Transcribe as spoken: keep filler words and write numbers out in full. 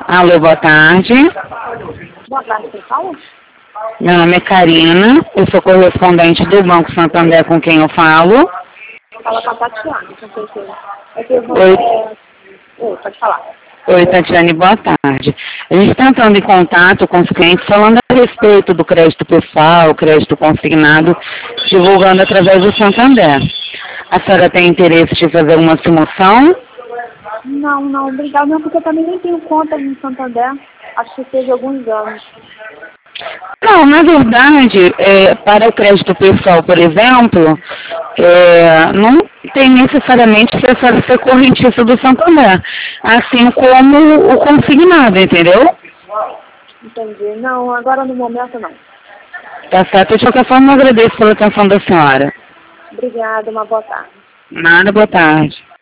Alô, boa tarde. Boa tarde, quem fala? Meu nome é Karina, eu sou correspondente do Banco Santander com quem eu falo. Fala com a Tatiana, com certeza. É que eu vou... Oi. É... Oi, pode falar. Oi, Tatiane, boa tarde. A gente está entrando em contato com os clientes falando a respeito do crédito pessoal, crédito consignado, divulgando através do Santander. A senhora tem interesse de fazer uma simulação? Não, não, obrigado. Não, porque eu também nem tenho conta no Santander. Acho que teve alguns anos. Não, na verdade, é, para o crédito pessoal, por exemplo, é, não tem necessariamente que a senhora ser correntista do Santander, assim como o consignado, entendeu? Entendi. Não, agora no momento não. Tá certo. De qualquer forma, eu agradeço pela atenção da senhora. Obrigada, uma boa tarde. Nada, boa tarde.